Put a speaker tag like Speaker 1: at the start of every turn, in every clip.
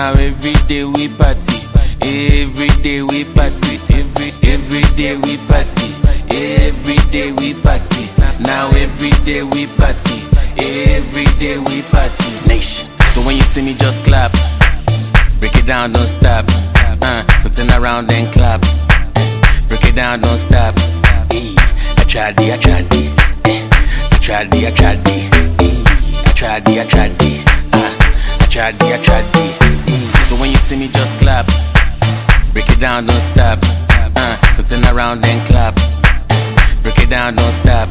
Speaker 1: Now every day we party. Every day we party. Every day we party. Every day we party. Now every day we party. Every day we party. Nation. So when you see me, just clap. Break it down, don't stop. So turn around and clap. Break it down, don't stop. I tried it. I tried it. I tried it. I tried it. I tried it. I tried it. I tried it. I tried it. So when you see me, just clap. Break it down, don't stop. So turn around and clap. Break it down, don't stop.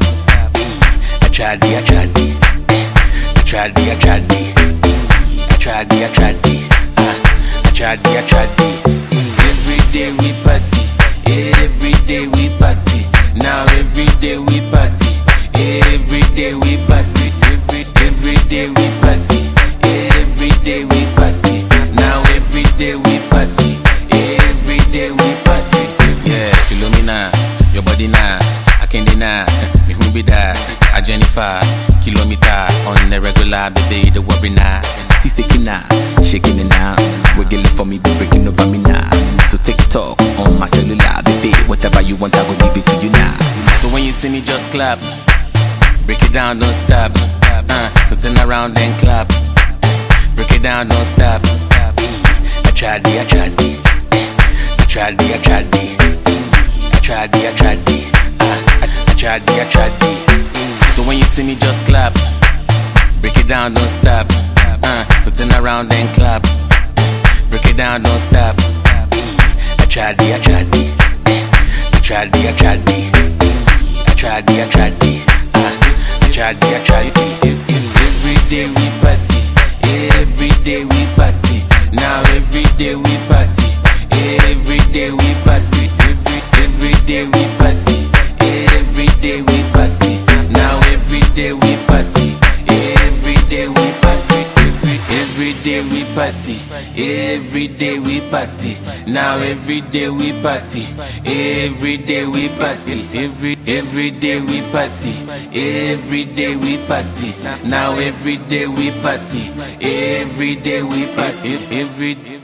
Speaker 1: I tried it. I tried it. I tried it. I tried it. I tried it. I tried it. I tried it. I tried it. Every day we party. Every day we party. Now every day we party. Every day we party. Every day we party. Every day we party. Now every day we party. Every day we party. Yeah, Philomena, your body now. I can't deny. Me who be that? I Jennifer, kilometer on the regular, baby, the worry now.
Speaker 2: See Sekina, shaking it now. Wiggling for me, be breaking over me now. So take talk on my cellular, baby. Whatever you want, I will give it to you now.
Speaker 1: So when you see me, just clap. Break it down, don't stop. So turn around and clap. Break it down, don't stop. I tried it. I tried it. I tried it. I tried it. I tried it. I tried it. I tried it. I tried it. So when you see me, just clap. Break it down, don't stop. So turn around and clap. Break it down, don't stop. I tried it. I tried it. I tried it. I tried it. I tried it. I tried it. I tried it. I tried it. Every day we party. Every day we party. Now every day we party. Every day we party. Every day we party. Every day we party. Now every day we party. Every day we party. Every day we party. Every day we party. Now every day we party. Every day we party. Every day we party. Every day we party. Now every day we party. Every day we party. Every